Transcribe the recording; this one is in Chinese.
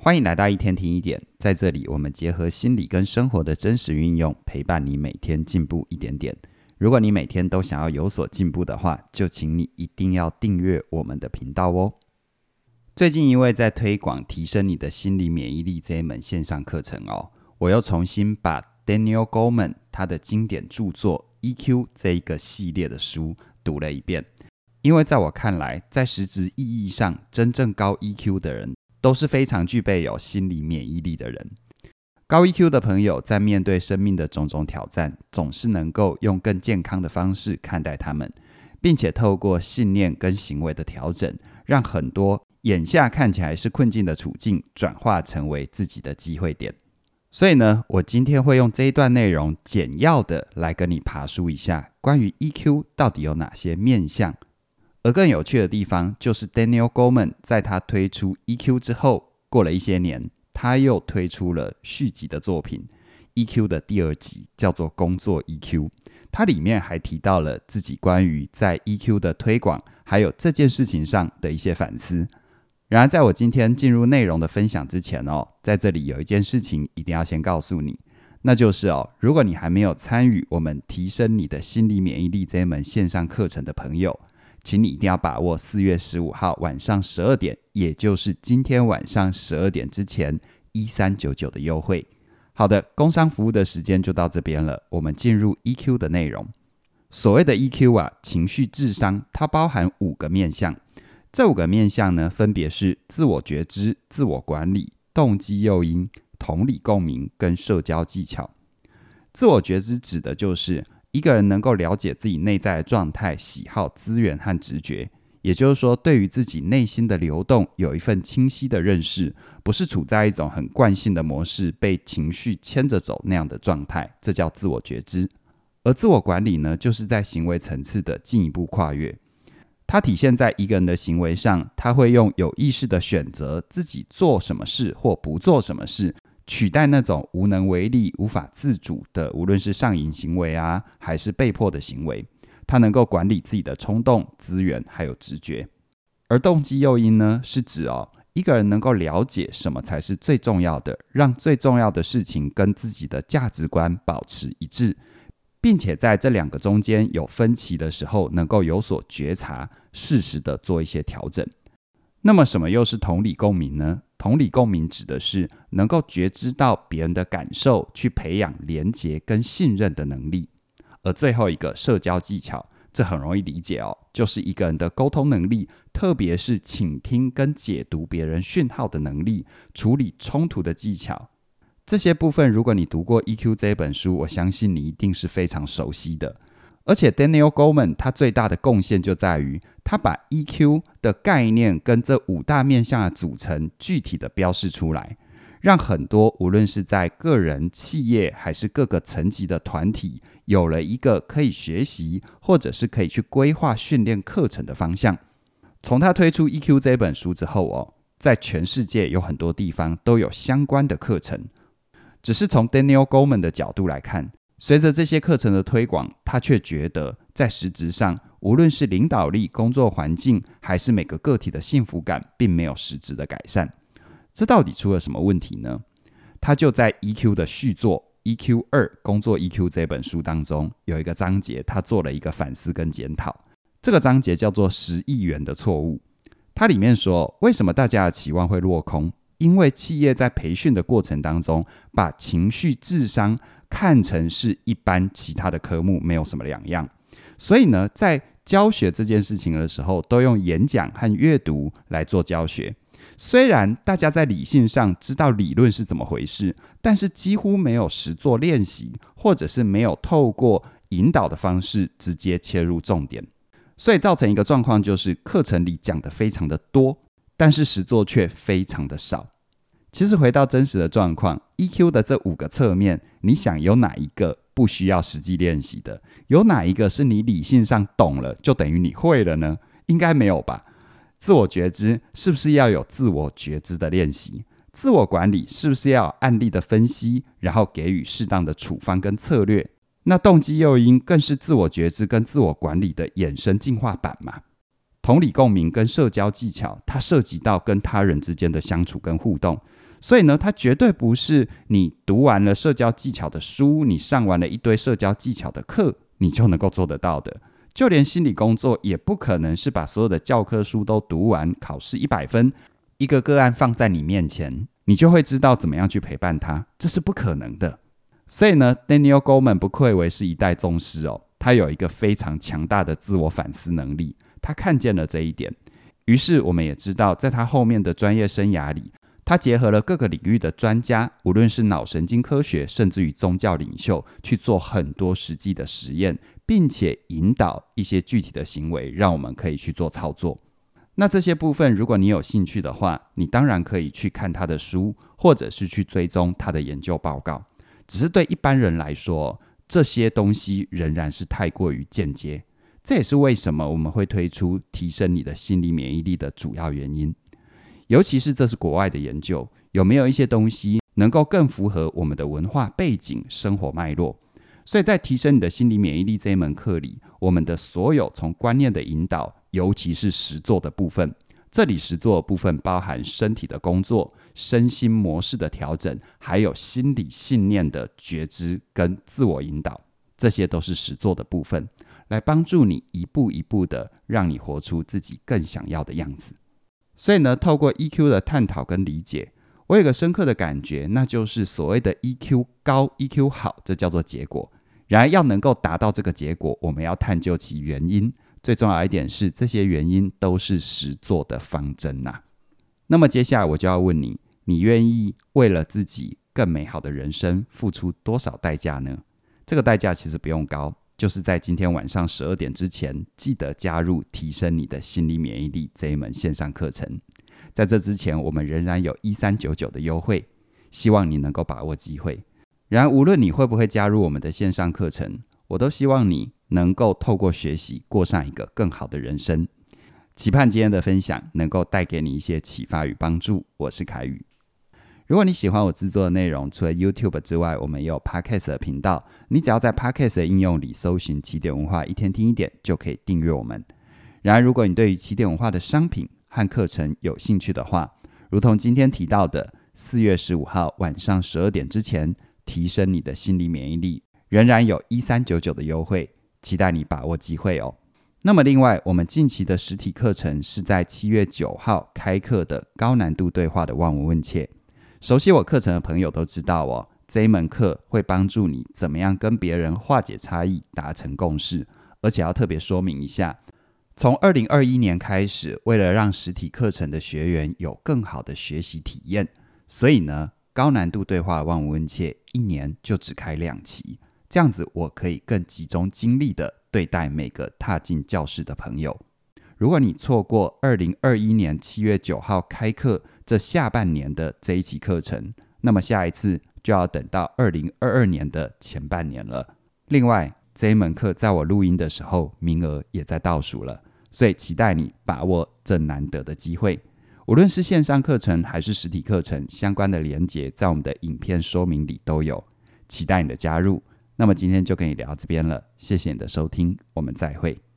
欢迎来到一天听一点，在这里我们结合心理跟生活的真实运用，陪伴你每天进步一点点。如果你每天都想要有所进步的话，就请你一定要订阅我们的频道哦。最近因为在推广提升你的心理免疫力这一门线上课程我又重新把 Daniel Goleman 他的经典著作 EQ 这一个系列的书读了一遍。因为在我看来，在实质意义上真正高 EQ 的人都是非常具备有心理免疫力的人。高 EQ 的朋友在面对生命的种种挑战，总是能够用更健康的方式看待他们，并且透过信念跟行为的调整，让很多眼下看起来是困境的处境，转化成为自己的机会点。所以呢，我今天会用这一段内容简要的来跟你爬梳一下，关于 EQ 到底有哪些面向。而更有趣的地方就是 Daniel Goleman 在他推出 EQ 之后，过了一些年，他又推出了续集的作品 EQ 的第二集，叫做工作 EQ。 他里面还提到了自己关于在 EQ 的推广还有这件事情上的一些反思。然而在我今天进入内容的分享之前在这里有一件事情一定要先告诉你，那就是如果你还没有参与我们提升你的心理免疫力这一门线上课程的朋友，请你一定要把握4月15号晚上12点，也就是今天晚上12点之前1399的优惠。好的，工商服务的时间就到这边了，我们进入 EQ 的内容。所谓的 EQ 情绪智商，它包含5个面向。这5个面向呢，分别是自我觉知、自我管理、动机诱因、同理共鸣跟社交技巧。自我觉知指的就是一个人能够了解自己内在的状态、喜好、资源和直觉，也就是说，对于自己内心的流动有一份清晰的认识，不是处在一种很惯性的模式，被情绪牵着走那样的状态，这叫自我觉知。而自我管理呢，就是在行为层次的进一步跨越。它体现在一个人的行为上，他会用有意识的选择自己做什么事或不做什么事，取代那种无能为力、无法自主的，无论是上瘾行为还是被迫的行为。他能够管理自己的冲动、资源还有直觉。而动机诱因呢，是指一个人能够了解什么才是最重要的，让最重要的事情跟自己的价值观保持一致，并且在这2个中间有分歧的时候，能够有所觉察，适时的做一些调整。那么什么又是同理共鸣呢？同理共鸣指的是能够觉知到别人的感受，去培养连结跟信任的能力。而最后一个社交技巧，这很容易理解就是一个人的沟通能力，特别是倾听跟解读别人讯号的能力，处理冲突的技巧。这些部分如果你读过 EQ 这本书，我相信你一定是非常熟悉的。而且 Daniel Goleman 他最大的贡献就在于他把 EQ 的概念跟这5大面向的组成具体的标示出来，让很多无论是在个人、企业还是各个层级的团体，有了一个可以学习或者是可以去规划训练课程的方向。从他推出 EQ 这本书之后在全世界有很多地方都有相关的课程。只是从 Daniel Goleman 的角度来看，随着这些课程的推广，他却觉得在实质上，无论是领导力、工作环境，还是每个个体的幸福感，并没有实质的改善。这到底出了什么问题呢？他就在 EQ 的续作 EQ2 工作 EQ 这本书当中，有一个章节他做了一个反思跟检讨。这个章节叫做10亿元的错误。它里面说，为什么大家的期望会落空？因为企业在培训的过程当中，把情绪智商看成是一般其他的科目，没有什么两样。所以呢，在教学这件事情的时候，都用演讲和阅读来做教学。虽然大家在理性上知道理论是怎么回事，但是几乎没有实作练习，或者是没有透过引导的方式直接切入重点。所以造成一个状况，就是课程里讲的非常的多，但是实作却非常的少。其实回到真实的状况， EQ 的这5个侧面，你想有哪一个不需要实际练习的？有哪一个是你理性上懂了就等于你会了呢？应该没有吧。自我觉知是不是要有自我觉知的练习？自我管理是不是要有案例的分析，然后给予适当的处方跟策略？那动机诱因更是自我觉知跟自我管理的衍生进化版嘛。同理共鸣跟社交技巧，它涉及到跟他人之间的相处跟互动， 所以呢，它绝对不是你读完了社交技巧的书，你上完了一堆社交技巧的课，你就能够做得到的。就连心理工作也不可能是把所有的教科书都读完，考试100分，一个个案放在你面前，你就会知道怎么样去陪伴他，这是不可能的。所以呢 Daniel Goleman 不愧为是一代宗师哦，他有一个非常强大的自我反思能力，他看见了这一点。于是我们也知道，在他后面的专业生涯里，他结合了各个领域的专家，无论是脑神经科学，甚至于宗教领袖，去做很多实际的实验，并且引导一些具体的行为，让我们可以去做操作。那这些部分，如果你有兴趣的话，你当然可以去看他的书，或者是去追踪他的研究报告。只是对一般人来说，这些东西仍然是太过于间接。这也是为什么我们会推出提升你的心理免疫力的主要原因。尤其是这是国外的研究，有没有一些东西能够更符合我们的文化背景、生活脉络？所以在提升你的心理免疫力这一门课里，我们的所有从观念的引导，尤其是实作的部分，这里实作的部分包含身体的工作、身心模式的调整，还有心理信念的觉知跟自我引导，这些都是实作的部分，来帮助你一步一步的让你活出自己更想要的样子。所以呢，透过 EQ 的探讨跟理解，我有个深刻的感觉，那就是所谓的 EQ 高 EQ 好，这叫做结果。然而要能够达到这个结果，我们要探究其原因，最重要一点是这些原因都是实作的方针啊。那么接下来我就要问你，你愿意为了自己更美好的人生付出多少代价呢？这个代价其实不用高，就是在今天晚上12点之前，记得加入提升你的心理免疫力这一门线上课程。在这之前，我们仍然有1399的优惠，希望你能够把握机会。然而无论你会不会加入我们的线上课程，我都希望你能够透过学习过上一个更好的人生。期盼今天的分享能够带给你一些启发与帮助。我是凯宇。如果你喜欢我制作的内容，除了 YouTube 之外，我们也有 Podcast 的频道，你只要在 Podcast 的应用里搜寻起点文化一天听一点，就可以订阅我们。然而如果你对于起点文化的商品和课程有兴趣的话，如同今天提到的4月15号晚上12点之前，提升你的心理免疫力，仍然有1399的优惠，期待你把握机会哦。那么另外，我们近期的实体课程是在7月9号开课的高难度对话的望闻问切。熟悉我课程的朋友都知道哦，这一门课会帮助你怎么样跟别人化解差异，达成共识。而且要特别说明一下，从2021年开始，为了让实体课程的学员有更好的学习体验，所以呢，高难度对话的望闻问切1年就只开2期，这样子我可以更集中精力的对待每个踏进教室的朋友。如果你错过2021年7月9号开课这下半年的这一期课程，那么下一次就要等到2022年的前半年了。另外，这一门课在我录音的时候，名额也在倒数了，所以期待你把握这难得的机会。无论是线上课程还是实体课程，相关的连结在我们的影片说明里都有，期待你的加入。那么今天就跟你聊到这边了，谢谢你的收听，我们再会。